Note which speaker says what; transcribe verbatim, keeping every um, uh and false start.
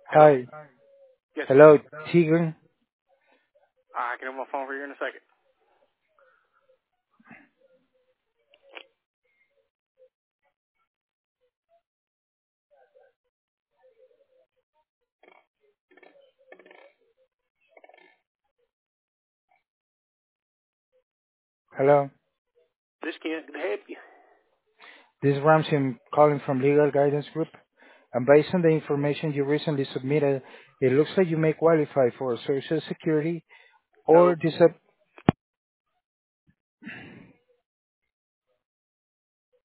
Speaker 1: Hello?
Speaker 2: Hi.
Speaker 1: Yes.
Speaker 2: Hello, Tigran.
Speaker 1: I can have my phone for you in a second.
Speaker 2: Hello.
Speaker 1: This can't help you.
Speaker 2: This is Ramsey. I'm calling from Legal Guidance Group. And based on the information you recently submitted, it looks like you may qualify for Social Security or
Speaker 1: No.
Speaker 2: disab-